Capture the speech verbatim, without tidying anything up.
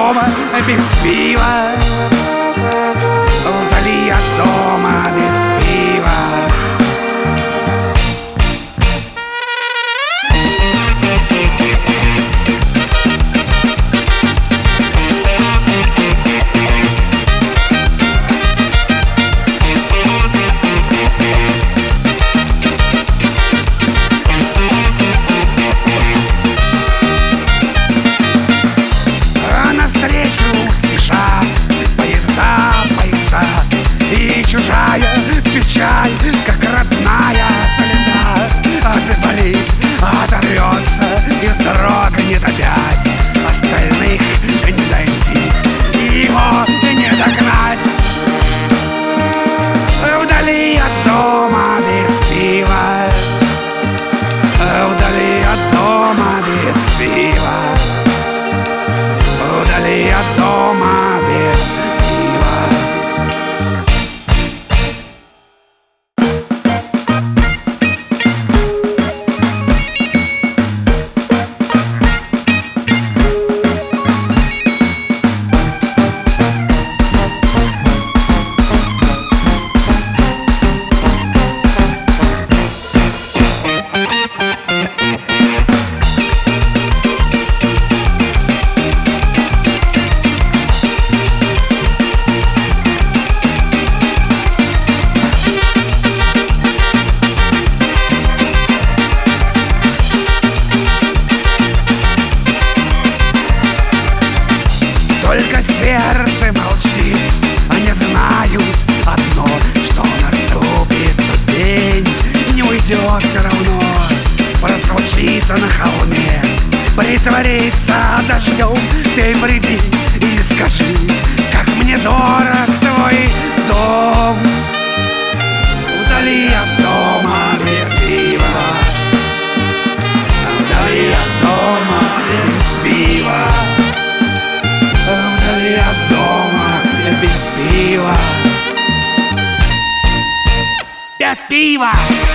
дома без пива, вдали от дома без пива. Чужая печаль, как родная слеза, отболит, оторвется и вздрогнет опять. Остальных не дойти, его не догнать. Вдали от дома без пива, вдали от дома без пива, вдали от дома без пива. Только сердце молчит, а не знаю одно, что наступит тот день, не уйдет все равно. Прозвучит на холме, притворится дождем. Ты приди и скажи, как мне дорог твой дом. Вдали от дома без пива, вдали от дома без пива, вдали от дома без пива, без пива.